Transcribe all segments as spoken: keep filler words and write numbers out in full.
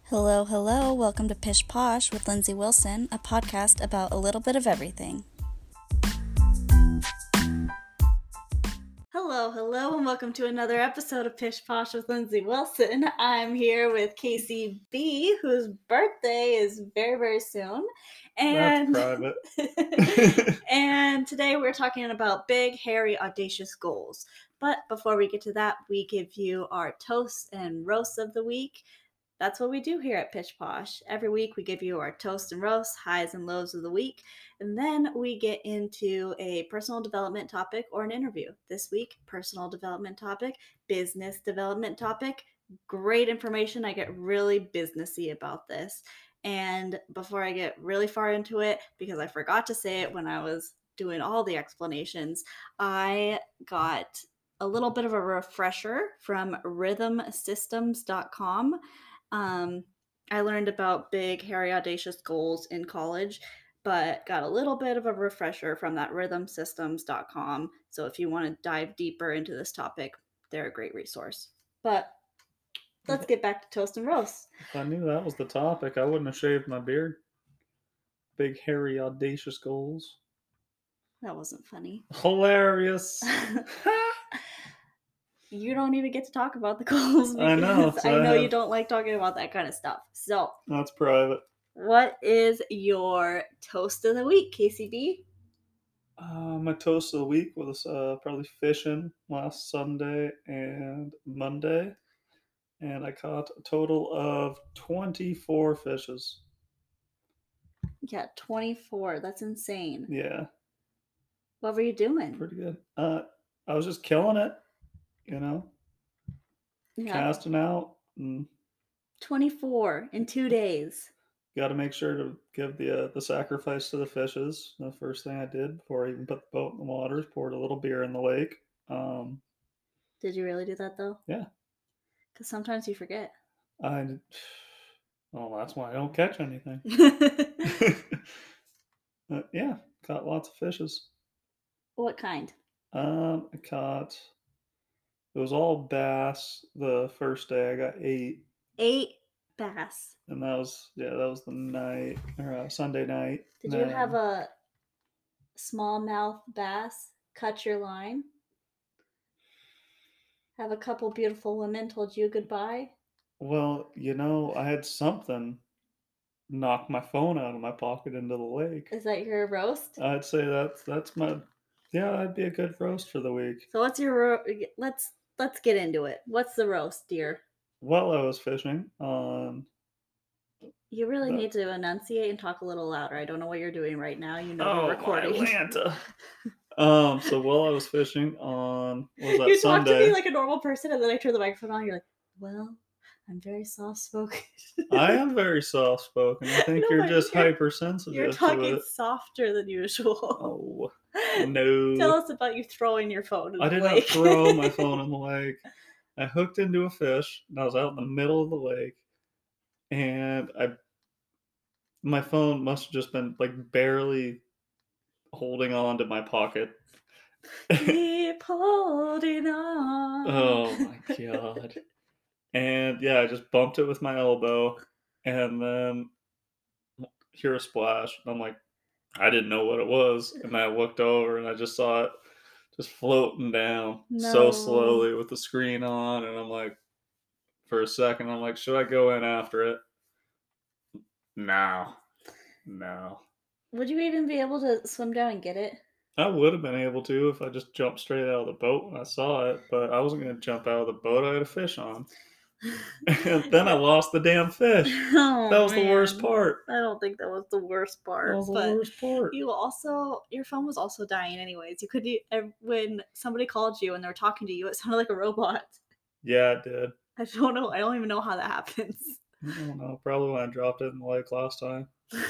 Hello, hello. Welcome to Pish Posh with Lindsay Wilson, a podcast about a little bit of everything. Hello, hello, and welcome to another episode of Pish Posh with Lindsay Wilson. I'm here with Casey B, whose birthday is very, very soon. And That's private. And today we're talking about big, hairy, audacious goals. But before we get to that, we give you our toasts and roasts of the week. That's what we do here at Pish Posh. Every week we give you our toast and roast, highs and lows of the week, and then we get into a personal development topic or an interview. This week, personal development topic, business development topic. Great information. I get really businessy about this. And before I get really far into it, because I forgot to say it when I was doing all the explanations, I got a little bit of a refresher from rhythm systems dot com. Um, I learned about big, hairy, audacious goals in college, but got a little bit of a refresher from that rhythm systems dot com. So if you want to dive deeper into this topic, they're a great resource. But let's get back to toast and roast. If I knew that was the topic, I wouldn't have shaved my beard. Big, hairy, audacious goals. That wasn't funny. Hilarious. You don't even get to talk about the goals because I know. So I know I have... you don't like talking about that kind of stuff. So that's private. What is your toast of the week, K C B? Uh, my toast of the week was uh, probably fishing last Sunday and Monday, and I caught a total of twenty-four fishes. Yeah, twenty-four. That's insane. Yeah. What were you doing? Pretty good. Uh, I was just killing it, you know, yeah. Casting out. And twenty-four in two days. Got to make sure to give the uh, the sacrifice to the fishes. The first thing I did before I even put the boat in the water is poured a little beer in the lake. Um, did you really do that though? Yeah. Because sometimes you forget. I. Well, that's why I don't catch anything. But yeah, caught lots of fishes. What kind? Um, I caught. It was all bass. The first day I got eight. Eight bass. And that was yeah, that was the night or uh, Sunday night. Did you have a smallmouth bass cut your line? Have a couple beautiful women told you goodbye? Well, you know, I had something knock my phone out of my pocket into the lake. Is that your roast? I'd say that's that's my yeah, that'd be a good roast for the week. So what's your ro- let's let's get into it. What's the roast, dear? Well, I was fishing on. You really the... need to enunciate and talk a little louder. I don't know what you're doing right now. You know, oh, we're recording. Atlanta. um. So while I was fishing on, what was that you Sunday? You talk to me like a normal person, and then I turn the microphone on. You're like, "Well, I'm very soft spoken." I am very soft spoken. I think no, you're just you're, hypersensitive. You're talking to it. softer than usual. Oh no! Tell us about you throwing your phone in I the did lake. not throw my phone in the lake. I hooked into a fish, and I was out in the middle of the lake, and I, my phone must have just been like barely holding on to my pocket. Keep holding on. Oh my god! And yeah, I just bumped it with my elbow, and then hear a splash. And I'm like, I didn't know what it was, and I looked over, and I just saw it just floating down no. so slowly with the screen on, and I'm like, for a second, I'm like, should I go in after it? No. No. Would you even be able to swim down and get it? I would have been able to if I just jumped straight out of the boat when I saw it, but I wasn't going to jump out of the boat. I had a fish on. And then I lost the damn fish. Oh, that was man. the worst part. I don't think that was the worst part. That was the but worst part. You also, your phone was also dying anyways. You could, when somebody called you and they were talking to you, it sounded like a robot. Yeah, it did. I don't know. I don't even know how that happens. I don't know. Probably when I dropped it in the lake last time.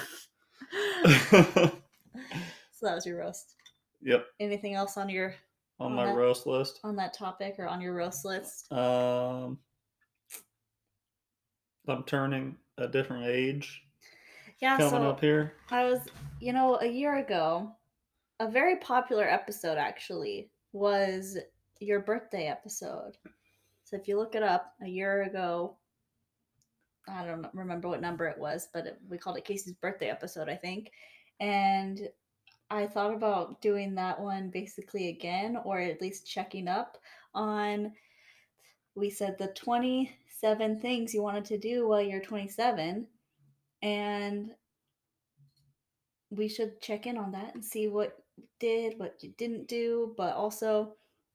So that was your roast. Yep. Anything else on your on, on my that, roast list? On that topic or on your roast list? Um, I'm turning a different age. Yeah, coming so up here. I was, you know, a year ago, a very popular episode actually was your birthday episode. So if you look it up, a year ago, I don't remember what number it was, but it, we called it Casey's birthday episode, I think. And I thought about doing that one basically again, or at least checking up on. We said the twenty-seven things you wanted to do while you're twenty-seven, and we should check in on that and see what you did, what you didn't do, but also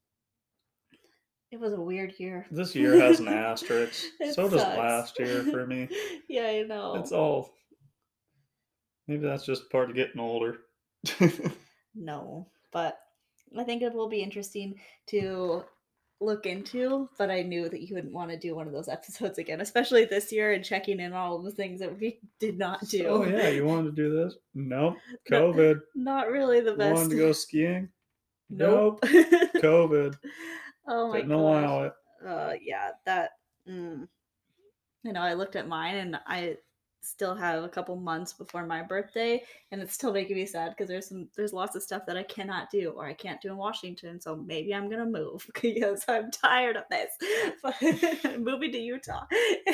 it was a weird year. This year has an asterisk. It So does sucks. last year for me. Yeah, I know. It's all. Maybe that's just part of getting older. No, but I think it will be interesting to look into, but I knew that you wouldn't want to do one of those episodes again, especially this year and checking in all of the things that we did not do. Oh yeah, you wanted to do this? Nope. COVID. No, not really the best. Wanted to go skiing? Nope. COVID. Oh my Didn't allow gosh. it. Uh, yeah, that. Mm. You know, I looked at mine and I still have a couple months before my birthday, and it's still making me sad because there's some there's lots of stuff that I cannot do or I can't do in Washington. So maybe I'm gonna move because I'm tired of this. But moving to Utah.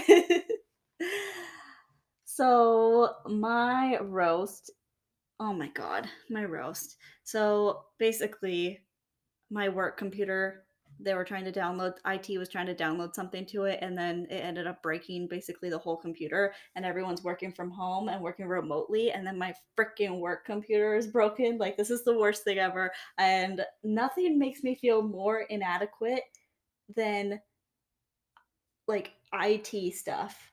So my roast. Oh my god, my roast. So basically, my work computer, they were trying to download, I T was trying to download something to it, and then it ended up breaking basically the whole computer, and everyone's working from home and working remotely, and then my freaking work computer is broken. Like, this is the worst thing ever, and nothing makes me feel more inadequate than like I T stuff.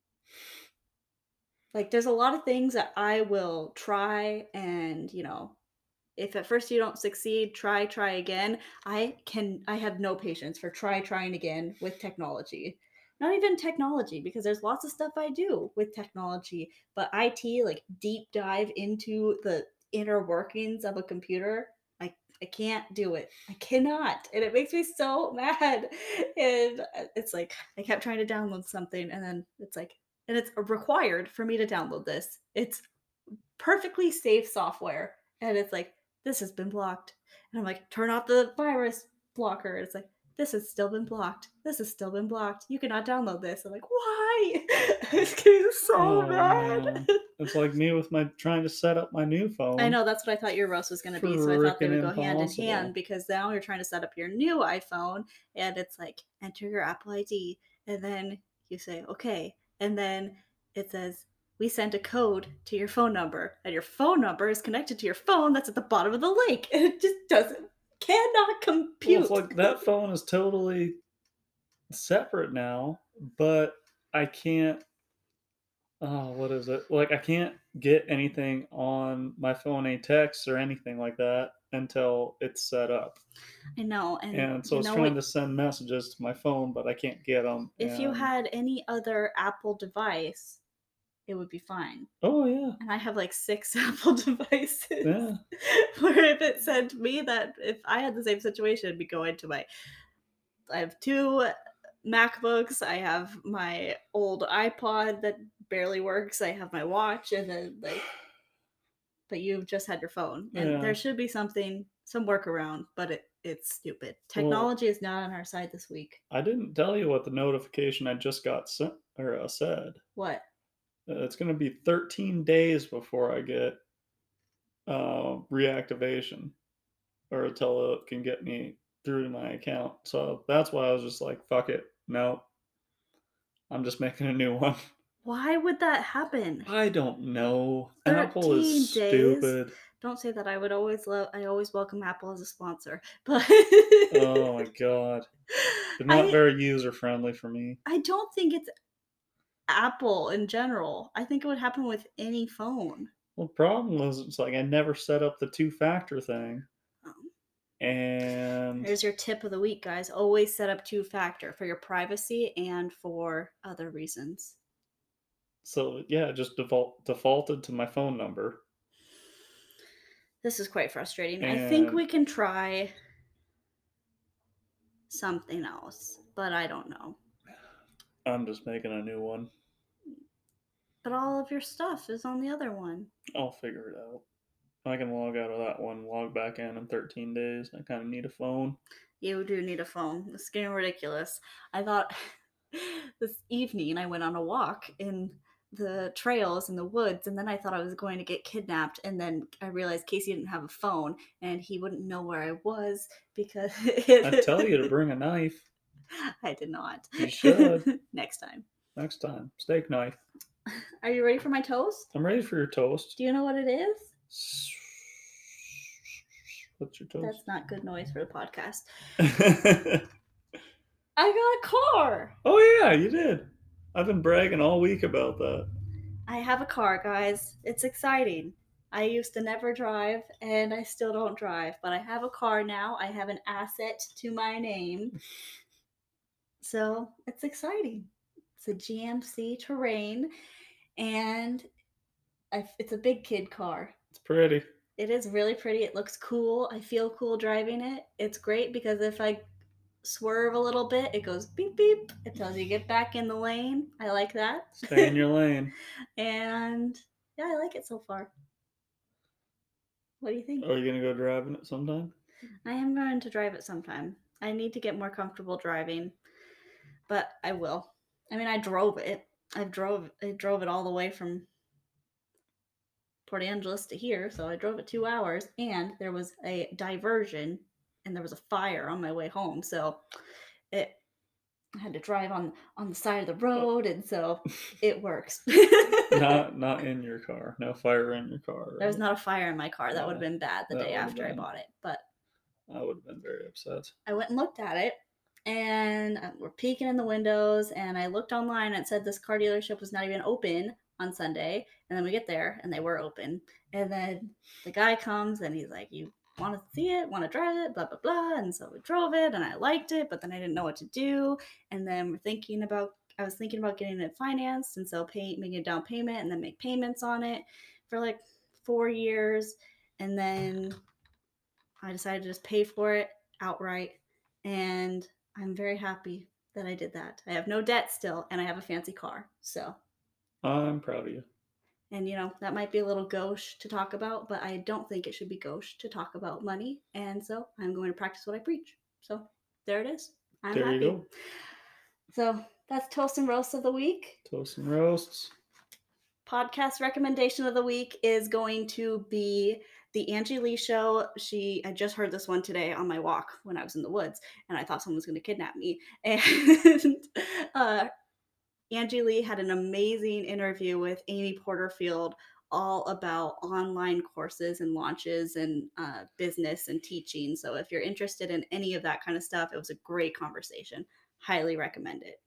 Like, there's a lot of things that I will try, and you know, if at first you don't succeed, try, try again. I can, I have no patience for try, trying again with technology. Not even technology, because there's lots of stuff I do with technology, but I T, like deep dive into the inner workings of a computer, I, I can't do it. I cannot. And it makes me so mad. And it's like, I kept trying to download something, and then it's like, and it's required for me to download this. It's perfectly safe software. And it's like, this has been blocked. And I'm like, turn off the virus blocker. It's like, this has still been blocked. This has still been blocked. You cannot download this. I'm like, why? It's getting so Oh, bad. man. It's like me with my trying to set up my new phone. I know, that's what I thought your roast was going to be. So I thought they would go Frickin' hand in impossible. hand, because now you're trying to set up your new iPhone, and it's like, enter your Apple I D. And then you say, okay. And then it says, we sent a code to your phone number, and your phone number is connected to your phone that's at the bottom of the link, and it just doesn't, cannot compute. Well, it's like that phone is totally separate now, but I can't. Oh, what is it? Like, I can't get anything on my phone, any texts or anything like that, until it's set up. I know, and, and so you it's know trying what? to send messages to my phone, but I can't get them. If you and- had any other Apple device, it would be fine. Oh yeah. And I have like six Apple devices. Yeah. Where if it said to me that if I had the same situation, it'd be going to my. I have two MacBooks. I have my old iPod that barely works. I have my watch, and then like. But you've just had your phone, and Yeah. there should be something, some workaround, but it it's stupid. Technology well, is not on our side this week. I didn't tell you what the notification I just got sent or uh, said. What? Uh, it's going to be thirteen days before I get uh, reactivation, or until it can get me through to my account. So that's why I was just like, fuck it. No. I'm just making a new one. Why would that happen? I don't know. Apple is days? stupid. Don't say that. I would always love. I always welcome Apple as a sponsor, but oh my god, they're not I, very user friendly for me. I don't think it's Apple in general. I think it would happen with any phone. Well, the problem is, it's like I never set up the two factor thing. Oh. And here's your tip of the week, guys. Always set up two factor for your privacy and for other reasons. So yeah, just default defaulted to my phone number. This is quite frustrating. And I think we can try something else, but I don't know. I'm just making a new one. But all of your stuff is on the other one. I'll figure it out. I can log out of that one, log back in in thirteen days. I kind of need a phone. You do need a phone. It's getting ridiculous. I thought this evening I went on a walk in the trails in the woods, and then I thought I was going to get kidnapped, and then I realized Casey didn't have a phone and he wouldn't know where I was because I tell you to bring a knife. I did not. You should. Next time. Next time. Steak knife. Are you ready for my toast? I'm ready for your toast. Do you know what it is? What's your toast? That's not good noise for the podcast. I got a car. Oh yeah, you did. I've been bragging all week about that. I have a car, guys. It's exciting. I used to never drive, and I still don't drive, but I have a car now. I have an asset to my name. So it's exciting. It's a G M C Terrain, and I, it's a big kid car. It's pretty. It is really pretty. It looks cool. I feel cool driving it. It's great because if I swerve a little bit, it goes beep beep. It tells you get back in the lane. I like that. Stay in your lane. And yeah, I like it so far. What do you think? Are you gonna go driving it sometime? I am going to drive it sometime. I need to get more comfortable driving, but I will. I mean, I drove it. I drove I drove it all the way from Port Angeles to here, so I drove it two hours, and there was a diversion, and there was a fire on my way home, so it I had to drive on on the side of the road, and so it works. not not in your car. No fire in your car. Right? There was not a fire in my car. That No, would have been bad the that day would've after I been- bought it, but I would have been very upset. I went and looked at it, and uh, we're peeking in the windows, and I looked online, and it said this car dealership was not even open on Sunday, and then we get there, and they were open, and then the guy comes, and he's like, you want to see it, want to drive it, blah, blah, blah, and so we drove it, and I liked it, but then I didn't know what to do, and then we're thinking about, I was thinking about getting it financed, and so pay, making a down payment, and then make payments on it for like four years, and then I decided to just pay for it outright, and I'm very happy that I did that. I have no debt still, and I have a fancy car, so. I'm proud of you. And, you know, that might be a little gauche to talk about, but I don't think it should be gauche to talk about money, and so I'm going to practice what I preach. So there it is. I'm there happy. you go. So that's Toast and Roast of the Week. Toast and roasts. Podcast recommendation of the week is going to be the Angie Lee Show. She, I just heard this one today on my walk when I was in the woods, and I thought someone was going to kidnap me. And uh, Angie Lee had an amazing interview with Amy Porterfield all about online courses and launches and uh, business and teaching. So if you're interested in any of that kind of stuff, it was a great conversation. Highly recommend it.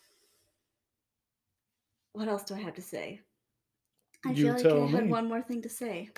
What else do I have to say? I You feel like tell I had me. one more thing to say.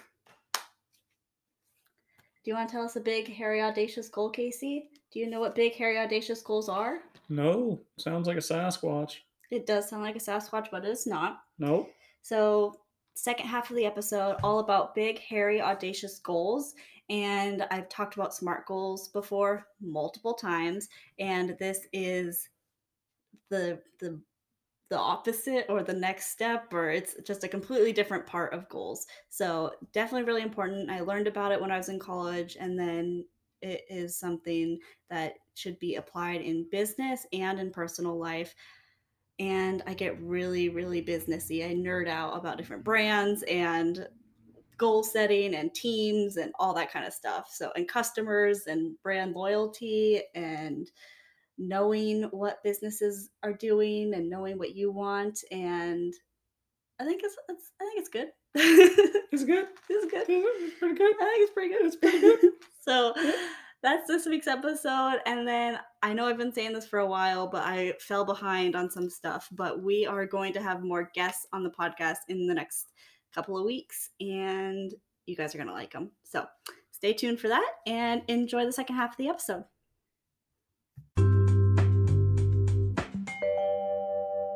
Do you want to tell us a big, hairy, audacious goal, Casey? Do you know what big, hairy, audacious goals are? No, sounds like a Sasquatch. It does sound like a Sasquatch, but it's not. Nope. So, second half of the episode, all about big, hairy, audacious goals. And I've talked about SMART goals before multiple times. And this is the the the opposite or the next step, or it's just a completely different part of goals. So definitely really important. I learned about it when I was in college, and then it is something that should be applied in business and in personal life. And I get really, really businessy. I nerd out about different brands and goal setting and teams and all that kind of stuff. So, and customers and brand loyalty and knowing what businesses are doing and knowing what you want, and I think it's, it's I think it's good. It's good. It's good. It's pretty good. I think it's pretty good. It's pretty good. So that's this week's episode, and then I know I've been saying this for a while, but I fell behind on some stuff. But we are going to have more guests on the podcast in the next couple of weeks, and you guys are gonna like them. So stay tuned for that, and enjoy the second half of the episode.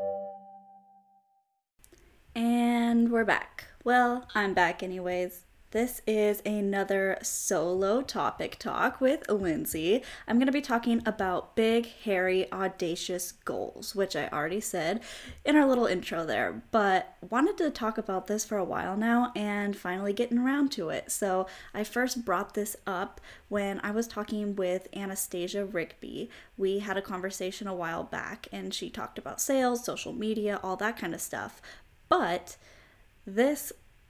And we're back. Well, I'm back anyways. This is another solo topic talk with Lindsay. I'm going to be talking about big, hairy, audacious goals, which I already said in our little intro there, but wanted to talk about this for a while now and finally getting around to it. So I first brought this up when I was talking with Anastasia Rigby. We had a conversation a while back and she talked about sales, social media, all that kind of stuff. But this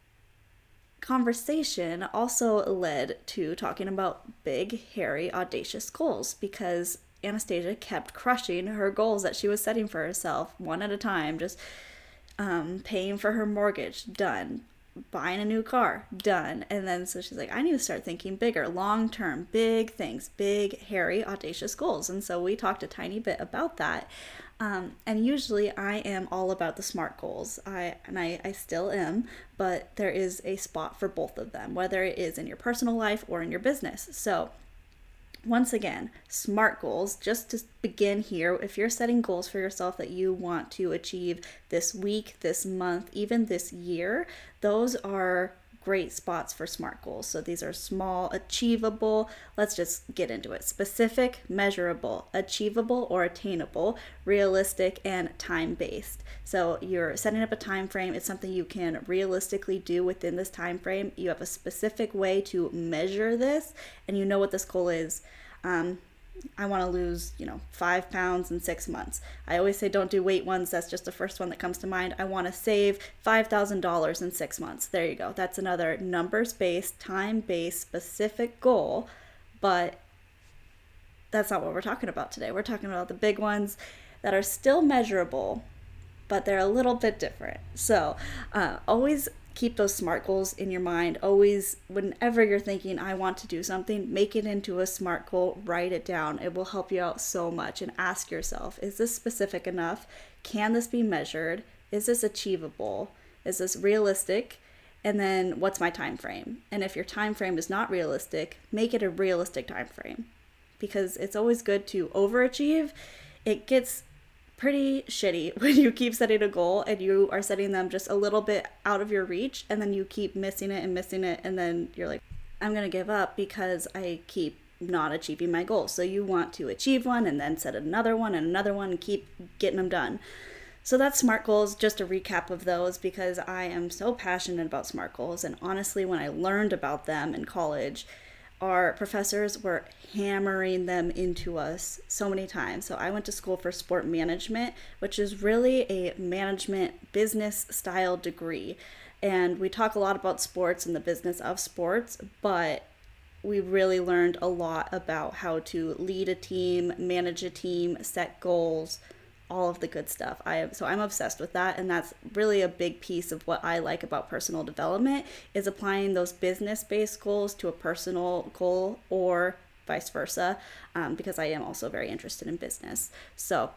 conversation also led to talking about big, hairy, audacious goals because Anastasia kept crushing her goals that she was setting for herself one at a time, just um, paying for her mortgage, done. Buying a new car, done. And then so she's like, I need to start thinking bigger, long term, big things, big, hairy, audacious goals. And so we talked a tiny bit about that. Um, and usually I am all about the SMART goals. I and I, I still am, but there is a spot for both of them, whether it is in your personal life or in your business. So once again, SMART goals, just to begin here, if you're setting goals for yourself that you want to achieve this week, this month, even this year, those are great spots for SMART goals. So these are small, achievable, let's just get into it. Specific, measurable, achievable or attainable, realistic, and time-based. So you're setting up a time frame. It's something you can realistically do within this time frame. You have a specific way to measure this, and you know what this goal is. Um, I want to lose, you know, five pounds in six months. I always say don't do weight ones. That's just the first one that comes to mind. I want to save five thousand dollars in six months. There you go. That's another numbers-based, time-based, specific goal, but that's not what we're talking about today. We're talking about the big ones that are still measurable, but they're a little bit different. So uh, always keep those SMART goals in your mind. Always, whenever you're thinking, I want to do something, make it into a SMART goal, write it down. It will help you out so much. And ask yourself, is this specific enough? Can this be measured? Is this achievable? Is this realistic? And then what's my time frame? And if your time frame is not realistic, make it a realistic time frame. Because it's always good to overachieve. It gets pretty shitty when you keep setting a goal and you are setting them just a little bit out of your reach and then you keep missing it and missing it and then you're like, I'm gonna give up because I keep not achieving my goal. So you want to achieve one and then set another one and another one and keep getting them done. So that's SMART goals, just a recap of those because I am so passionate about SMART goals. And honestly, when I learned about them in college, our professors were hammering them into us so many times. So I went to school for sport management, which is really a management business style degree. And we talk a lot about sports and the business of sports, but we really learned a lot about how to lead a team, manage a team, set goals, all of the good stuff. I am so I'm obsessed with that, and that's really a big piece of what I like about personal development is applying those business-based goals to a personal goal or vice versa, um, because I am also very interested in business. So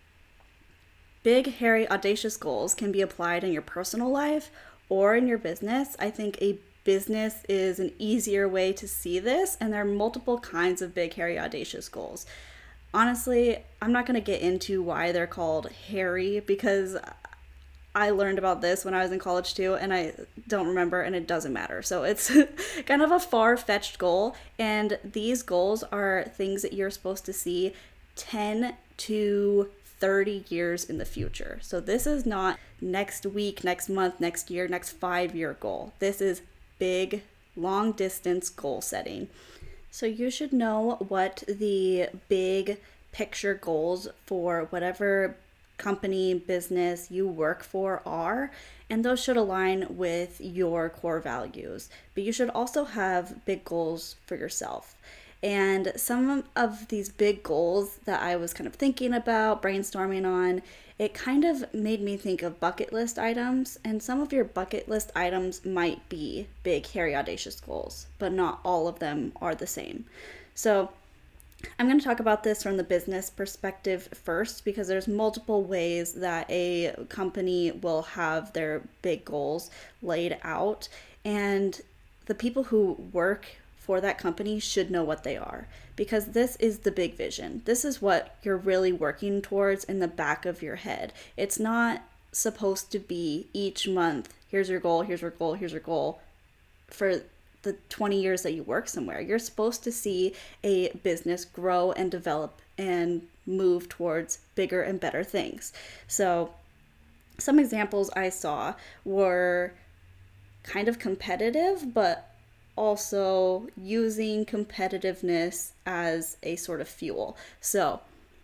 big, hairy, audacious goals can be applied in your personal life or in your business. I think a business is an easier way to see this, and there are multiple kinds of big, hairy, audacious goals. Honestly, I'm not going to get into why they're called hairy because I learned about this when I was in college too, and I don't remember, and it doesn't matter. So it's kind of a far-fetched goal, and these goals are things that you're supposed to see ten to thirty years in the future. So this is not next week, next month, next year, next five-year goal. This is big, long-distance goal setting. So you should know what the big picture goals for whatever company, business you work for are, and those should align with your core values. But you should also have big goals for yourself. And some of these big goals that I was kind of thinking about, brainstorming on, it kind of made me think of bucket list items. And some of your bucket list items might be big, hairy, audacious goals, but not all of them are the same. So I'm going to talk about this from the business perspective first because there's multiple ways that a company will have their big goals laid out. And the people who work for that company should know what they are because this is the big vision. This is what you're really working towards in the back of your head. It's not supposed to be each month, here's your goal, here's your goal, here's your goal for the twenty years that you work somewhere. You're supposed to see a business grow and develop and move towards bigger and better things. So some examples I saw were kind of competitive, but also using competitiveness as a sort of fuel. So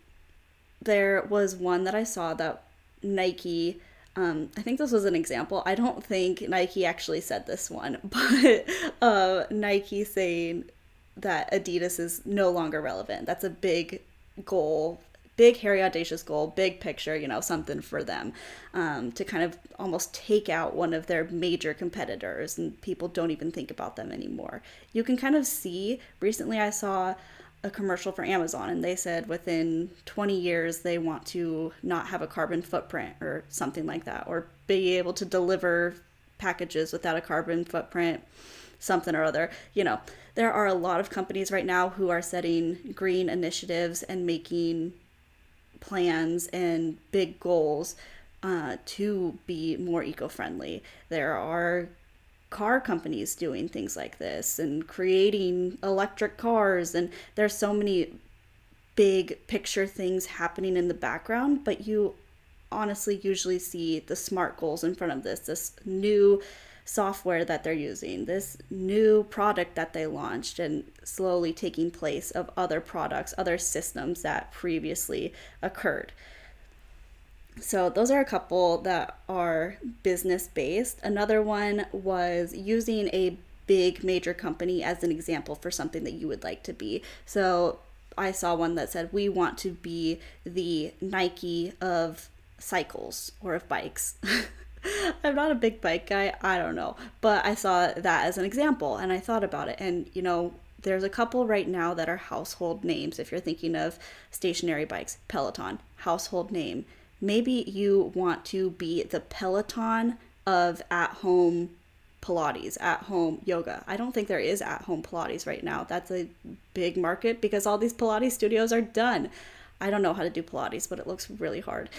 there was one that I saw that Nike, um, I think this was an example. I don't think Nike actually said this one, but uh, Nike saying that Adidas is no longer relevant. That's a big goal, big, hairy, audacious goal, big picture, you know, something for them, um, to kind of almost take out one of their major competitors, and people don't even think about them anymore. You can kind of see, recently I saw a commercial for Amazon, and they said within twenty years they want to not have a carbon footprint or something like that, or be able to deliver packages without a carbon footprint, something or other. You know, there are a lot of companies right now who are setting green initiatives and making plans and big goals uh, to be more eco-friendly. There are car companies doing things like this and creating electric cars, and there's so many big picture things happening in the background, but you honestly usually see the SMART goals in front of this, this new software that they're using, this new product that they launched, and slowly taking place of other products, other systems that previously occurred. So those are a couple that are business based. Another one was using a big major company as an example for something that you would like to be. So I saw one that said, we want to be the Nike of cycles or of bikes. I'm not a big bike guy, I don't know, but I saw that as an example and I thought about it. And you know, there's a couple right now that are household names. If you're thinking of stationary bikes, Peloton, household name. Maybe you want to be the Peloton of at-home Pilates, at-home yoga. I don't think there is at-home Pilates right now. That's a big market because all these Pilates studios are done. I don't know how to do Pilates, but it looks really hard.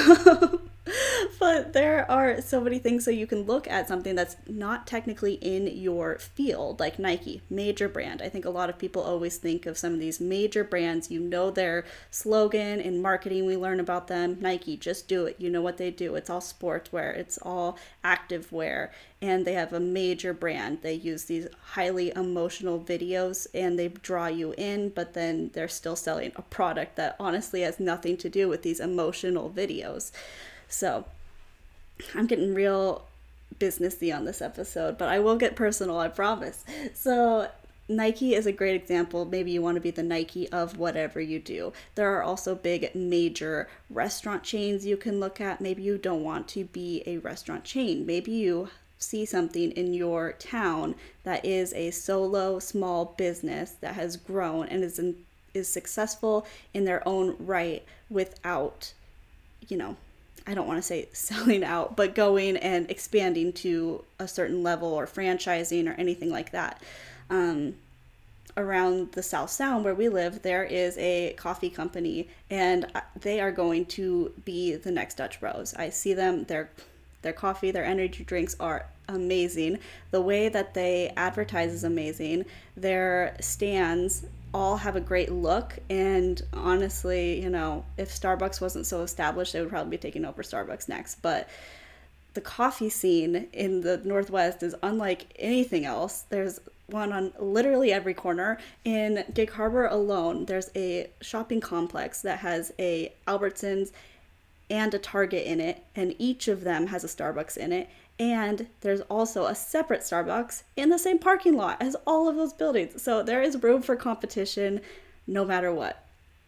But there are so many things. So you can look at something that's not technically in your field, like Nike, major brand. I think a lot of people always think of some of these major brands. You know their slogan in marketing, we learn about them. Nike, just do it. You know what they do. It's all sportswear. It's all active wear. And they have a major brand. They use these highly emotional videos and they draw you in, but then they're still selling a product that honestly has nothing to do with these emotional videos. So I'm getting real businessy on this episode, but I will get personal, I promise. So Nike is a great example. Maybe you want to be the Nike of whatever you do. There are also big major restaurant chains you can look at. Maybe you don't want to be a restaurant chain. Maybe you see something in your town that is a solo small business that has grown and is in, is successful in their own right without, you know, I don't want to say selling out, but going and expanding to a certain level or franchising or anything like that. Um, around the South Sound where we live, there is a coffee company and they are going to be the next Dutch Bros. I see them, their their coffee, their energy drinks are amazing. The way that they advertise is amazing. Their stands all have a great look, and honestly, you know, if Starbucks wasn't so established, they would probably be taking over Starbucks next. But the coffee scene in the Northwest is unlike anything else. There's one on literally every corner. In Gig Harbor alone, there's a shopping complex that has a Albertsons and a Target in it, and each of them has a Starbucks in it. And there's also a separate Starbucks in the same parking lot as all of those buildings. So there is room for competition no matter what.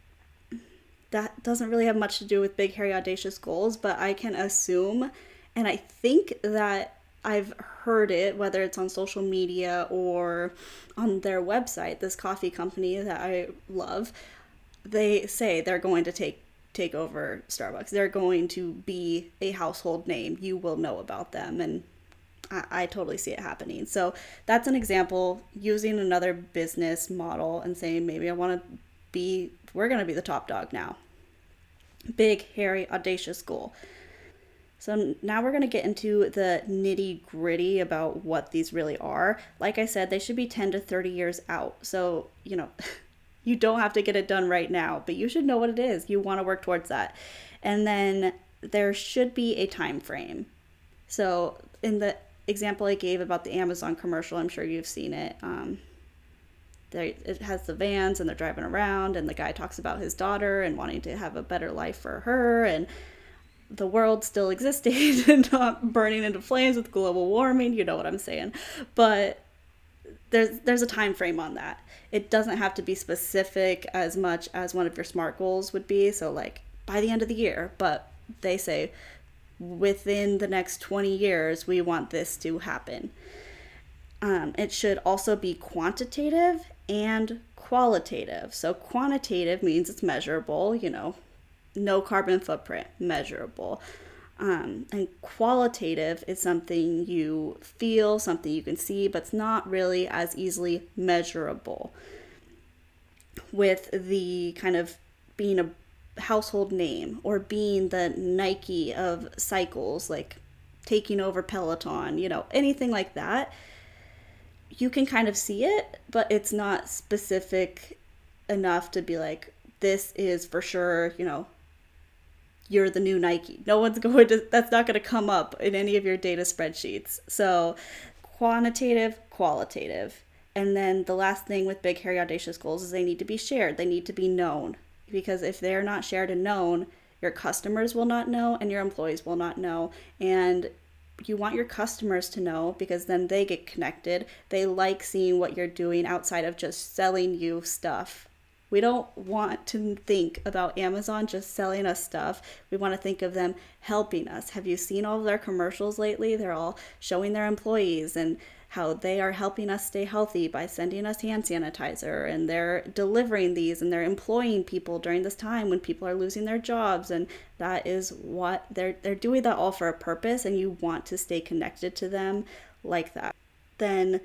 That doesn't really have much to do with big, hairy, audacious goals, but I can assume, and I think that I've heard it, whether it's on social media or on their website, this coffee company that I love, they say they're going to take take over Starbucks. They're going to be a household name. You will know about them, and I, I totally see it happening. So that's an example, using another business model and saying, maybe I want to be, we're going to be the top dog now. Big, hairy, audacious goal. So now we're going to get into the nitty gritty about what these really are. Like I said, they should be ten to thirty years out. So, you know, you don't have to get it done right now, but you should know what it is. You want to work towards that. And then there should be a time frame. So in the example I gave about the Amazon commercial, I'm sure you've seen it. Um, they, it has the vans and they're driving around, and the guy talks about his daughter and wanting to have a better life for her, and the world still existing and not burning into flames with global warming. You know what I'm saying? But there's there's a time frame on that. It doesn't have to be specific as much as one of your SMART goals would be. So like by the end of the year, but they say within the next twenty years, we want this to happen. Um, it should also be quantitative and qualitative. So quantitative means it's measurable, you know, no carbon footprint, measurable. Um, and qualitative is something you feel, something you can see, but it's not really as easily measurable. With the kind of being a household name or being the Nike of cycles, like taking over Peloton, you know, anything like that, you can kind of see it, but it's not specific enough to be like, this is for sure, you know, you're the new Nike. No one's going to, that's not going to come up in any of your data spreadsheets. So quantitative, qualitative. And then the last thing with big, hairy, audacious goals is they need to be shared. They need to be known. Because if they're not shared and known, your customers will not know and your employees will not know. And you want your customers to know because then they get connected. They like seeing what you're doing outside of just selling you stuff. We don't want to think about Amazon just selling us stuff. We want to think of them helping us. Have you seen all of their commercials lately? They're all showing their employees and how they are helping us stay healthy by sending us hand sanitizer, and they're delivering these and they're employing people during this time when people are losing their jobs, and that is what they're they're doing that all for a purpose, and you want to stay connected to them like that. Then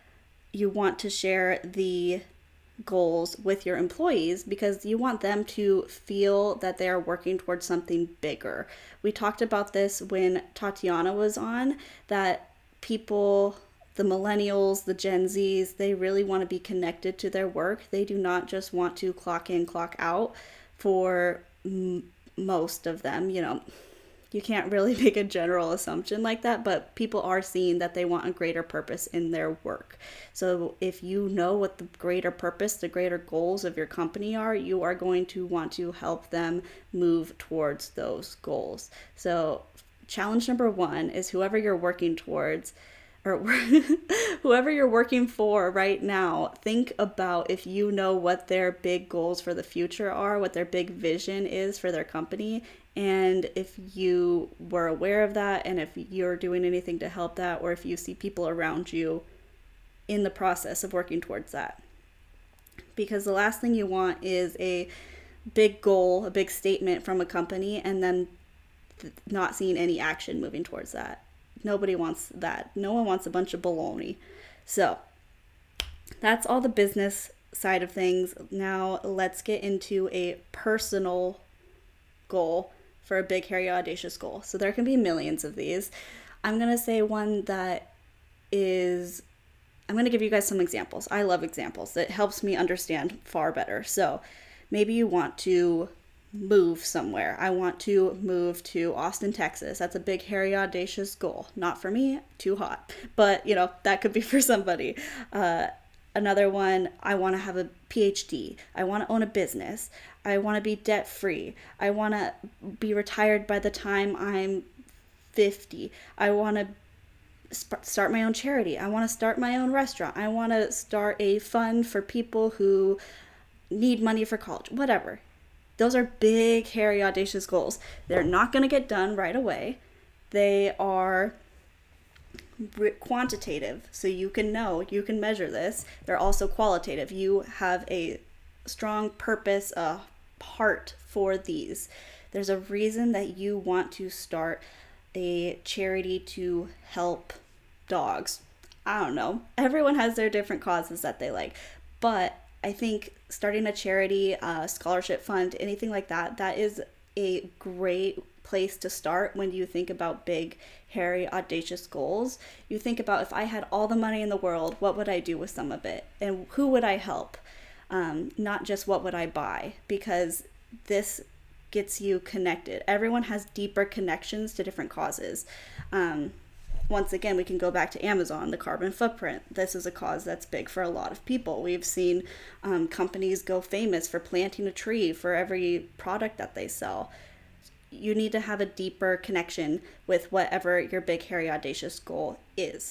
you want to share the goals with your employees because you want them to feel that they are working towards something bigger. We talked about this when Tatiana was on, that people, the millennials, the Gen Zs, they really want to be connected to their work. They do not just want to clock in, clock out for m- most of them. You know, you can't really make a general assumption like that, but people are seeing that they want a greater purpose in their work. So if you know what the greater purpose, the greater goals of your company are, you are going to want to help them move towards those goals. So challenge number one is whoever you're working towards, or whoever you're working for right now, think about if you know what their big goals for the future are, what their big vision is for their company, and if you were aware of that, and if you're doing anything to help that, or if you see people around you in the process of working towards that. Because the last thing you want is a big goal, a big statement from a company, and then th- not seeing any action moving towards that. Nobody wants that. No one wants a bunch of baloney. So that's all the business side of things. Now let's get into a personal goal for a big, hairy, audacious goal. So there can be millions of these. I'm going to say one that is, I'm going to give you guys some examples. I love examples. It helps me understand far better. So maybe you want to move somewhere. I want to move to Austin, Texas. That's a big, hairy, audacious goal. Not for me, too hot. But, you know, that could be for somebody. Uh, another one, I want to have a P H D. I want to own a business. I want to be debt free. I want to be retired by the time I'm fifty. I want to sp- start my own charity. I want to start my own restaurant. I want to start a fund for people who need money for college. Whatever. Those are big, hairy, audacious goals. They're not going to get done right away. They are quantitative, so you can know, you can measure this. They're also qualitative. You have a strong purpose, a heart for these. There's a reason that you want to start a charity to help dogs. I don't know. Everyone has their different causes that they like, but I think starting a charity, a scholarship fund, anything like that, that is a great place to start when you think about big, hairy, audacious goals. You think about, if I had all the money in the world, what would I do with some of it? And who would I help? Um, not just what would I buy, because this gets you connected. Everyone has deeper connections to different causes. Um, once again, we can go back to Amazon, the carbon footprint. This is a cause that's big for a lot of people. We've seen um, companies go famous for planting a tree for every product that they sell. You need to have a deeper connection with whatever your big, hairy, audacious goal is.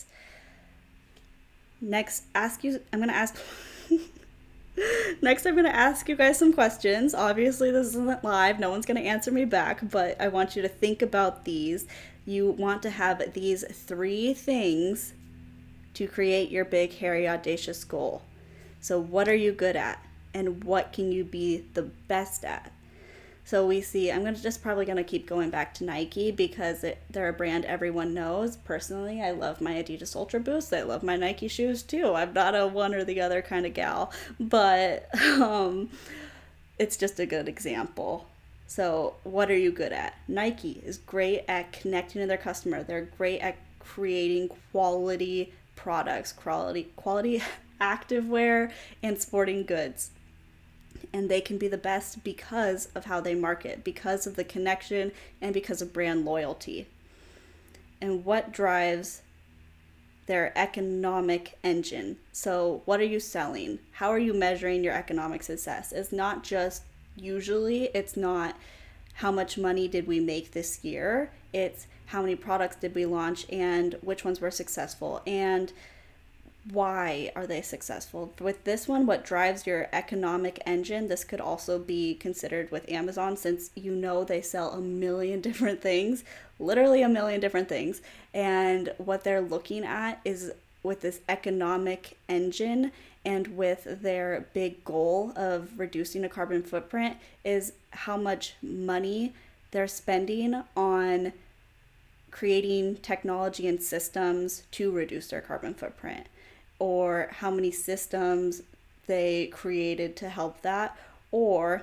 Next, ask you, I'm going to ask... Next, I'm going to ask you guys some questions. Obviously, this isn't live. No one's going to answer me back, but I want you to think about these. You want to have these three things to create your big, hairy, audacious goal. So what are you good at? And what can you be the best at? So we see, I'm gonna just probably going to keep going back to Nike because it, they're a brand everyone knows. Personally, I love my Adidas Ultra Boost. I love my Nike shoes too. I'm not a one or the other kind of gal, but um, it's just a good example. So what are you good at? Nike is great at connecting to their customer. They're great at creating quality products, quality, quality activewear and sporting goods. And they can be the best because of how they market, because of the connection, and because of brand loyalty. And what drives their economic engine? So what are you selling? How are you measuring your economic success? It's not just, usually, it's not how much money did we make this year. It's how many products did we launch and which ones were successful. And why are they successful? With this one, what drives your economic engine, this could also be considered with Amazon, since you know they sell a million different things, literally a million different things. And what they're looking at is, with this economic engine and with their big goal of reducing a carbon footprint, is how much money they're spending on creating technology and systems to reduce their carbon footprint, or how many systems they created to help that, or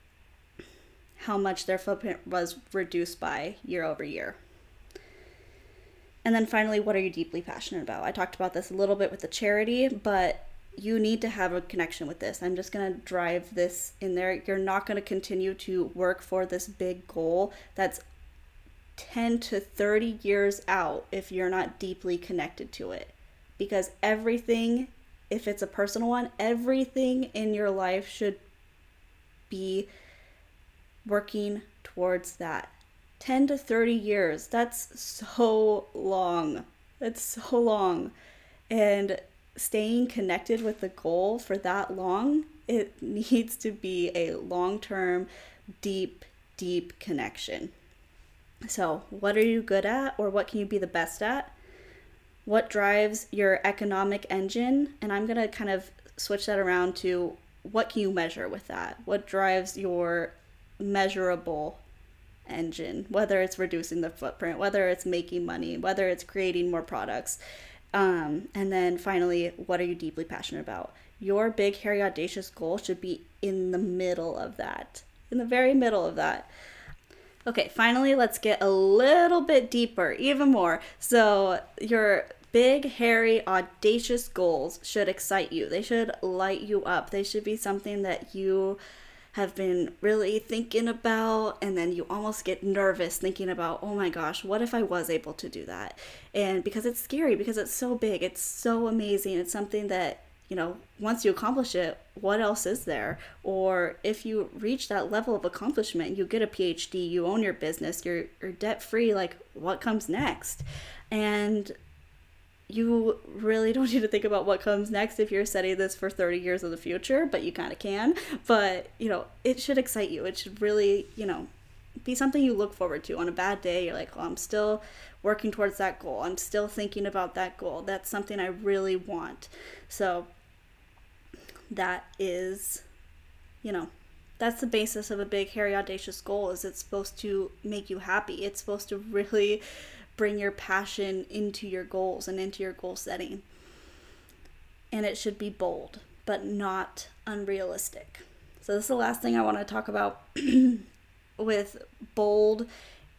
how much their footprint was reduced by year over year. And then finally, what are you deeply passionate about? I talked about this a little bit with the charity, but you need to have a connection with this. I'm just going to drive this in there. You're not going to continue to work for this big goal that's ten to thirty years out if you're not deeply connected to it. Because everything, if it's a personal one, everything in your life should be working towards that. ten to thirty years, that's so long. That's so long. And staying connected with the goal for that long, it needs to be a long-term, deep, deep connection. So what are you good at, or what can you be the best at? What drives your economic engine? And I'm going to kind of switch that around to, what can you measure with that? What drives your measurable engine? Whether it's reducing the footprint, whether it's making money, whether it's creating more products. Um, and then finally, what are you deeply passionate about? Your big, hairy, audacious goal should be in the middle of that, in the very middle of that. Okay, finally, let's get a little bit deeper, even more. So your big, hairy, audacious goals should excite you. They should light you up. They should be something that you have been really thinking about, and then you almost get nervous thinking about, oh my gosh, what if I was able to do that? And because it's scary, because it's so big, it's so amazing. It's something that, you know, once you accomplish it, what else is there? Or if you reach that level of accomplishment, you get a P H D, you own your business, you're, you're debt free, like what comes next? And you really don't need to think about what comes next if you're setting this for thirty years of the future, but you kind of can. But, you know, it should excite you. It should really, you know, be something you look forward to. On a bad day, you're like, well, I'm still working towards that goal. I'm still thinking about that goal. That's something I really want. So that is, you know, that's the basis of a big, hairy, audacious goal. Is it's supposed to make you happy. It's supposed to really bring your passion into your goals and into your goal setting. And it should be bold, but not unrealistic. So this is the last thing I want to talk about with bold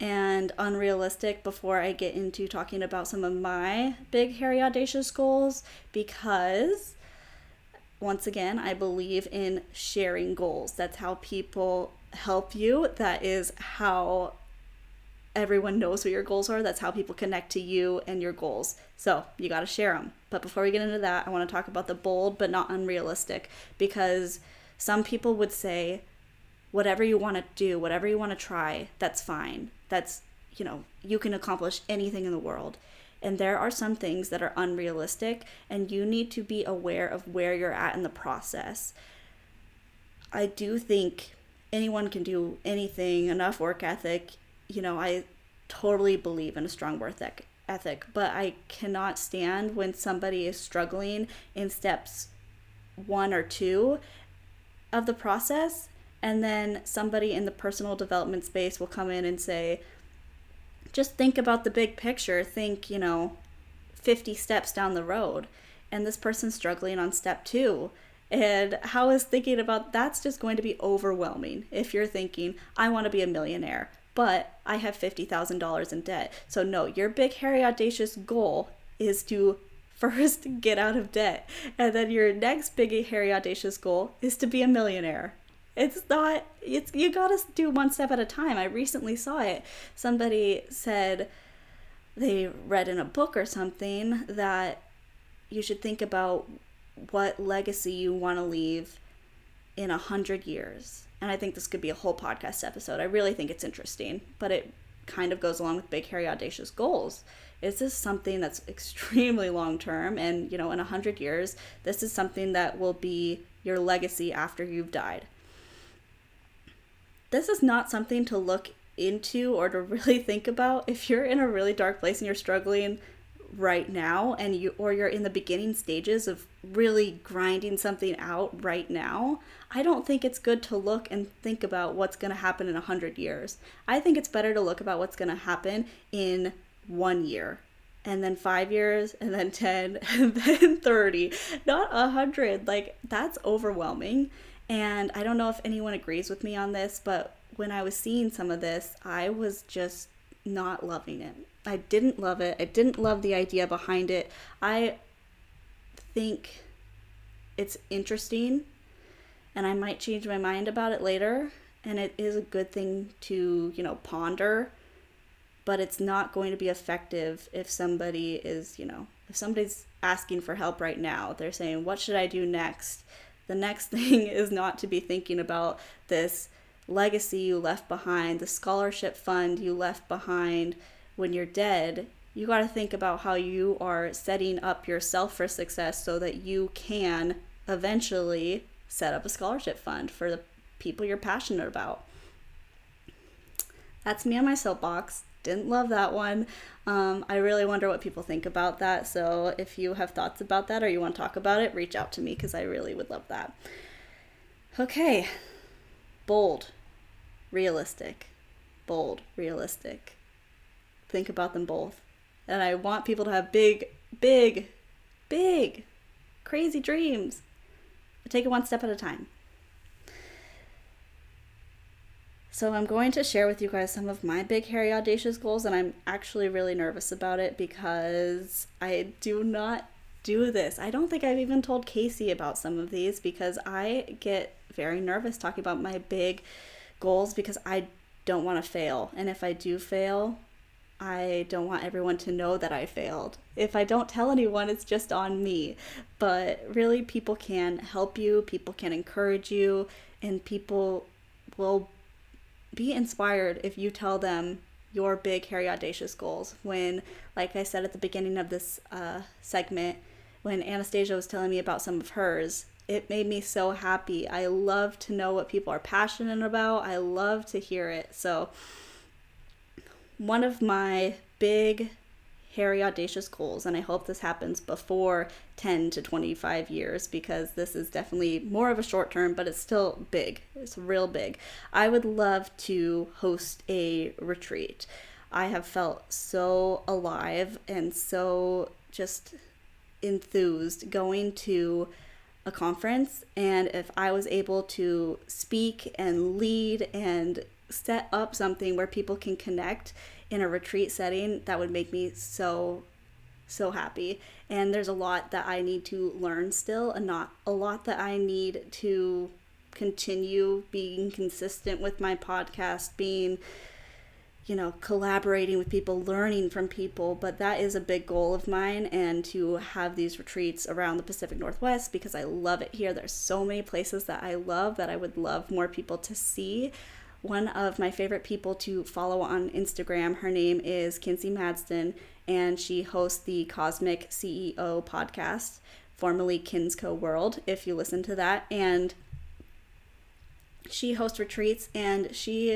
and unrealistic before I get into talking about some of my big, hairy, audacious goals, because once again, I believe in sharing goals. That's how people help you. That is how everyone knows what your goals are. That's how people connect to you and your goals. So you got to share them. But before we get into that, I want to talk about the bold but not unrealistic, because some people would say, whatever you want to do, whatever you want to try, that's fine. That's, you know, you can accomplish anything in the world. And there are some things that are unrealistic, and you need to be aware of where you're at in the process. I do think anyone can do anything, enough work ethic. You know, I totally believe in a strong work ethic, but I cannot stand when somebody is struggling in steps one or two of the process, and then somebody in the personal development space will come in and say, just think about the big picture. Think, you know, fifty steps down the road, and this person's struggling on step two. And how is thinking about that's just going to be overwhelming if you're thinking, I want to be a millionaire, but I have fifty thousand dollars in debt. So no, your big, hairy, audacious goal is to first get out of debt. And then your next big, hairy, audacious goal is to be a millionaire. It's not, it's, you gotta do one step at a time. I recently saw it. Somebody said they read in a book or something that you should think about what legacy you want to leave in a hundred years. And I think this could be a whole podcast episode. I really think it's interesting, but it kind of goes along with big, hairy, audacious goals. Is this something that's extremely long term? And, you know, in a hundred years, this is something that will be your legacy after you've died. This is not something to look into or to really think about. If you're in a really dark place and you're struggling right now, and you or you're in the beginning stages of really grinding something out right now, I don't think it's good to look and think about what's going to happen in a hundred years. I think it's better to look about what's going to happen in one year, and then five years, and then ten, and then thirty, not a hundred. Like, that's overwhelming. And I don't know if anyone agrees with me on this, but when I was seeing some of this, I was just not loving it. I didn't love it. I didn't love the idea behind it. I think it's interesting, and I might change my mind about it later, and it is a good thing to, you know, ponder, but it's not going to be effective if somebody is, you know, if somebody's asking for help right now, they're saying, what should I do next? The next thing is not to be thinking about this legacy you left behind, the scholarship fund you left behind when you're dead. You got to think about how you are setting up yourself for success so that you can eventually set up a scholarship fund for the people you're passionate about. That's me on my soapbox. Didn't love that one. Um, I really wonder what people think about that. So if you have thoughts about that or you want to talk about it, reach out to me, because I really would love that. Okay. Bold, realistic, bold, realistic. Think about them both. And I want people to have big, big, big, crazy dreams. But take it one step at a time. So I'm going to share with you guys some of my big, hairy, audacious goals, and I'm actually really nervous about it because I do not do this. I don't think I've even told Casey about some of these, because I get very nervous talking about my big goals because I don't want to fail. And if I do fail, I don't want everyone to know that I failed. If I don't tell anyone, it's just on me. But really, people can help you, people can encourage you, and people will be inspired if you tell them your big, hairy, audacious goals. When, like I said at the beginning of this uh, segment, when Anastasia was telling me about some of hers, it made me so happy. I love to know what people are passionate about. I love to hear it. So one of my big, hairy, audacious goals, and I hope this happens before ten to twenty-five years, because this is definitely more of a short term, but it's still big. It's real big. I would love to host a retreat. I have felt so alive and so just enthused going to a conference, and if I was able to speak and lead and set up something where people can connect in a retreat setting, that would make me so so happy. And there's a lot that I need to learn still, and not a lot that I need to continue being consistent with my podcast, being, you know, collaborating with people, learning from people. But that is a big goal of mine, and to have these retreats around the Pacific Northwest, because I love it here. There's so many places that I love that I would love more people to see. One of my favorite people to follow on Instagram, her name is Kinsey Madston, and she hosts the Cosmic C E O podcast, formerly Kinsco World, if you listen to that. And she hosts retreats, and she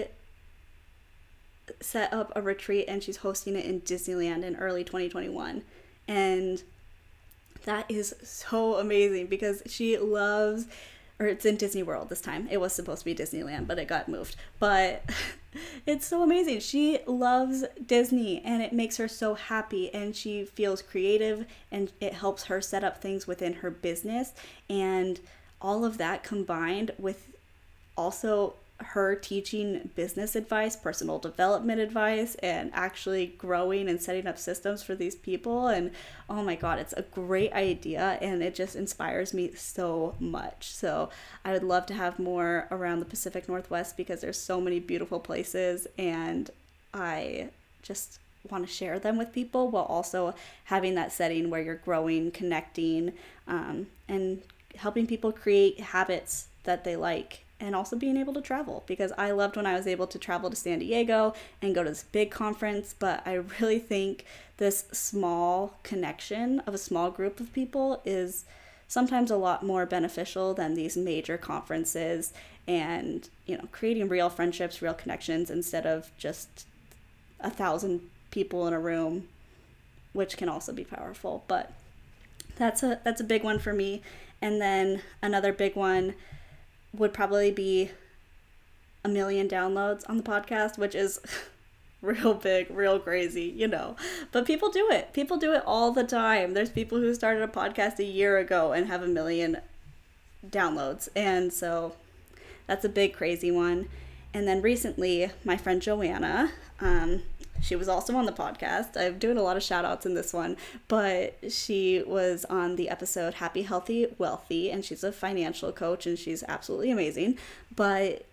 set up a retreat, and she's hosting it in Disneyland in early twenty twenty-one. And that is so amazing, because she loves, or it's in Disney World this time. It was supposed to be Disneyland, but it got moved. But it's so amazing. She loves Disney, and it makes her so happy, and she feels creative, and it helps her set up things within her business. And all of that combined with also her teaching business advice, personal development advice, and actually growing and setting up systems for these people. And oh my God, it's a great idea, and it just inspires me so much. So I would love to have more around the Pacific Northwest, because there's so many beautiful places, and I just want to share them with people, while also having that setting where you're growing, connecting, um, and helping people create habits that they like. And also being able to travel, because I loved when I was able to travel to San Diego and go to this big conference. But I really think this small connection of a small group of people is sometimes a lot more beneficial than these major conferences, and, you know, creating real friendships, real connections, instead of just a thousand people in a room, which can also be powerful. But that's a that's a big one for me. And then another big one would probably be a million downloads on the podcast, which is real big, real crazy, you know. But people do it. People do it all the time. There's people who started a podcast a year ago and have a million downloads. And so that's a big, crazy one. And then recently, my friend Joanna, um, she was also on the podcast. I'm doing a lot of shout outs in this one, but she was on the episode Happy, Healthy, Wealthy, and she's a financial coach, and she's absolutely amazing. But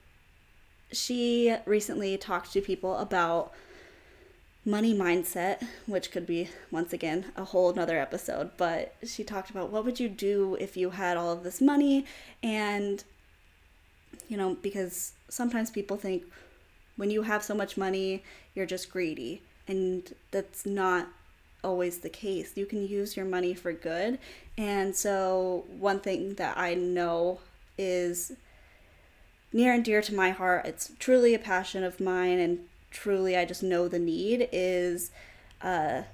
she recently talked to people about money mindset, which could be, once again, a whole nother episode. But she talked about, what would you do if you had all of this money? And, you know, because sometimes people think, when you have so much money, you're just greedy. And that's not always the case. You can use your money for good. And so one thing that I know is near and dear to my heart, it's truly a passion of mine, and truly I just know the need, is uh,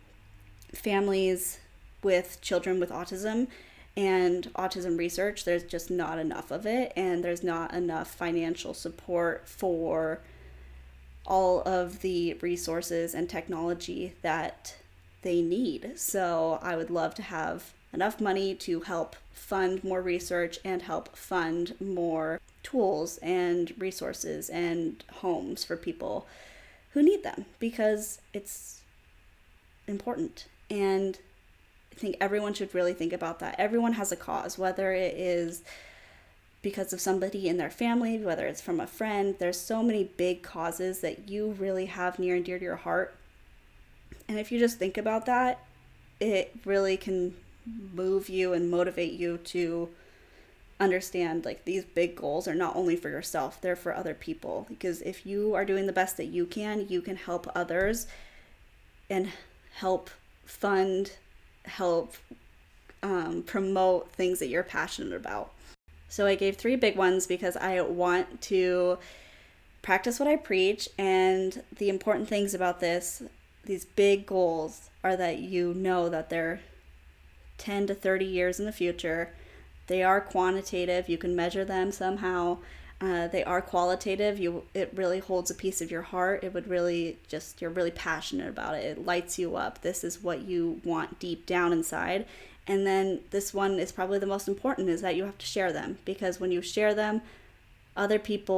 families with children with autism and autism research. There's just not enough of it, and there's not enough financial support for all of the resources and technology that they need. So I would love to have enough money to help fund more research and help fund more tools and resources and homes for people who need them, because it's important. And I think everyone should really think about that. Everyone has a cause, whether it is because of somebody in their family, whether it's from a friend. There's so many big causes that you really have near and dear to your heart. And if you just think about that, it really can move you and motivate you to understand, like, these big goals are not only for yourself, they're for other people. Because if you are doing the best that you can, you can help others and help fund, help um, promote things that you're passionate about. So I gave three big ones because I want to practice what I preach. And the important things about this, these big goals, are that you know that they're ten to thirty years in the future. They are quantitative. You can measure them somehow. Uh, they are qualitative. You, it really holds a piece of your heart. It would really just, you're really passionate about it. It lights you up. This is what you want deep down inside. And then this one is probably the most important, is that you have to share them, because when you share them, other people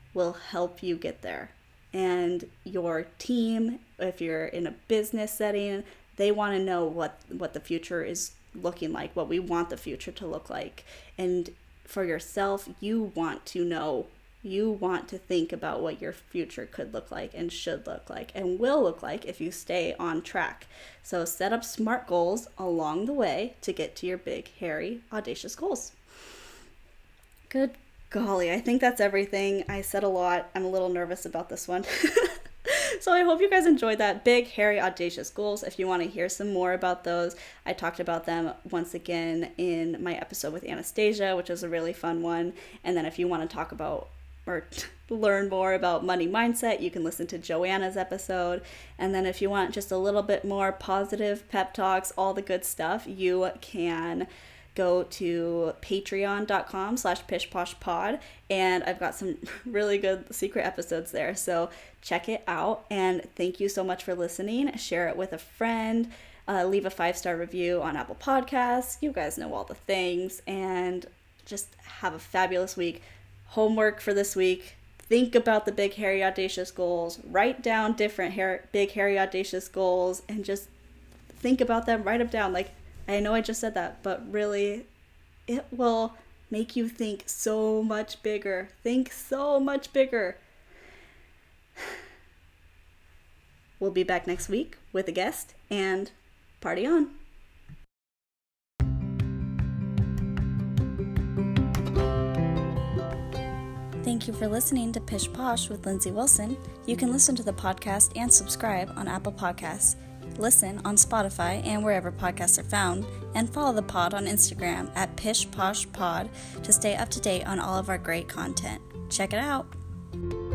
will help you get there. And your team, if you're in a business setting, they want to know what, what the future is looking like, what we want the future to look like. And for yourself, you want to know, you want to think about what your future could look like and should look like and will look like if you stay on track. So set up SMART goals along the way to get to your big, hairy, audacious goals. Good golly, I think that's everything. I said a lot. I'm a little nervous about this one. So I hope you guys enjoyed that. Big, hairy, audacious goals. If you want to hear some more about those, I talked about them once again in my episode with Anastasia, which was a really fun one. And then if you want to talk about or learn more about money mindset, you can listen to Joanna's episode. And then if you want just a little bit more positive pep talks, all the good stuff, you can go to patreon.com slash pishposhpod, and I've got some really good secret episodes there, so check it out. And thank you so much for listening. Share it with a friend, uh, leave a five-star review on Apple Podcasts. You guys know all the things, and just have a fabulous week. Homework for this week: think about the big, hairy, audacious goals, write down different hair, big, hairy, audacious goals, and just think about them, write them down. Like, I know I just said that, but really, it will make you think so much bigger. Think so much bigger. We'll be back next week with a guest, and party on. Thank you for listening to Pish Posh with Lindsay Wilson. You can listen to the podcast and subscribe on Apple Podcasts. Listen on Spotify and wherever podcasts are found, and follow the pod on Instagram at PishPoshPod to stay up to date on all of our great content. Check it out.